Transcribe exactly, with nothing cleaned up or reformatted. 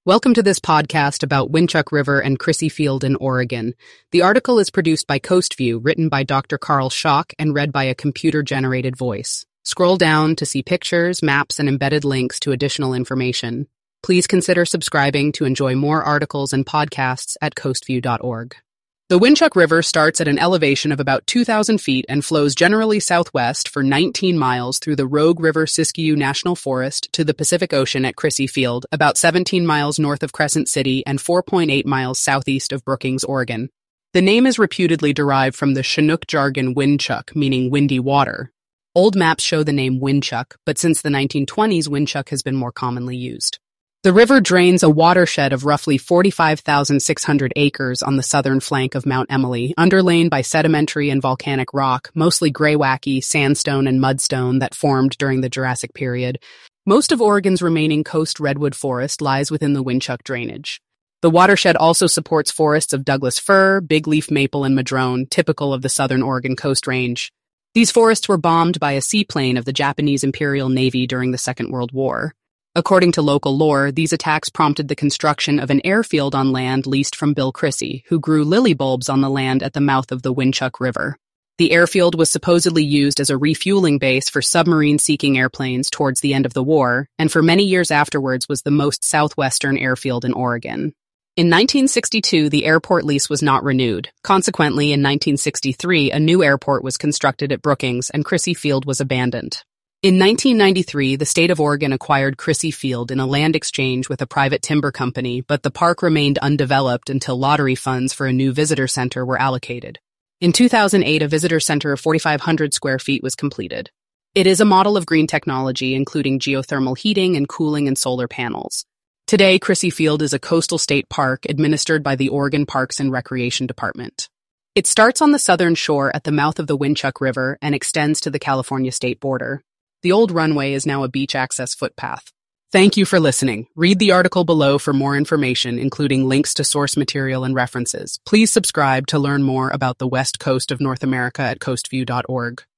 Welcome to this podcast about Winchuck River and Crissy Field in Oregon. The article is produced by Coastview, written by Doctor Carl Schock, and read by a computer-generated voice. Scroll down to see pictures, maps, and embedded links to additional information. Please consider subscribing to enjoy more articles and podcasts at coastview dot org. The Winchuck River starts at an elevation of about two thousand feet and flows generally southwest for nineteen miles through the Rogue River Siskiyou National Forest to the Pacific Ocean at Crissy Field, about seventeen miles north of Crescent City and four point eight miles southeast of Brookings, Oregon. The name is reputedly derived from the Chinook jargon Windchuck, meaning windy water. Old maps show the name Winchuck, but since the nineteen twenties, Winchuck has been more commonly used. The river drains a watershed of roughly forty-five thousand six hundred acres on the southern flank of Mount Emily, underlain by sedimentary and volcanic rock, mostly greywacke, sandstone, and mudstone that formed during the Jurassic period. Most of Oregon's remaining coast redwood forest lies within the Winchuck drainage. The watershed also supports forests of Douglas fir, bigleaf maple, and madrone, typical of the southern Oregon Coast Range. These forests were bombed by a seaplane of the Japanese Imperial Navy during the Second World War. According to local lore, these attacks prompted the construction of an airfield on land leased from Bill Crissy, who grew lily bulbs on the land at the mouth of the Winchuck River. The airfield was supposedly used as a refueling base for submarine-seeking airplanes towards the end of the war, and for many years afterwards was the most southwestern airfield in Oregon. In nineteen sixty-two, the airport lease was not renewed. Consequently, in nineteen sixty-three, a new airport was constructed at Brookings, and Crissy Field was abandoned. In nineteen ninety-three, the state of Oregon acquired Crissy Field in a land exchange with a private timber company, but the park remained undeveloped until lottery funds for a new visitor center were allocated. In two thousand eight, a visitor center of forty-five hundred square feet was completed. It is a model of green technology, including geothermal heating and cooling and solar panels. Today, Crissy Field is a coastal state park administered by the Oregon Parks and Recreation Department. It starts on the southern shore at the mouth of the Winchuck River and extends to the California state border. The old runway is now a beach access footpath. Thank you for listening. Read the article below for more information, including links to source material and references. Please subscribe to learn more about the west coast of North America at coastview dot org.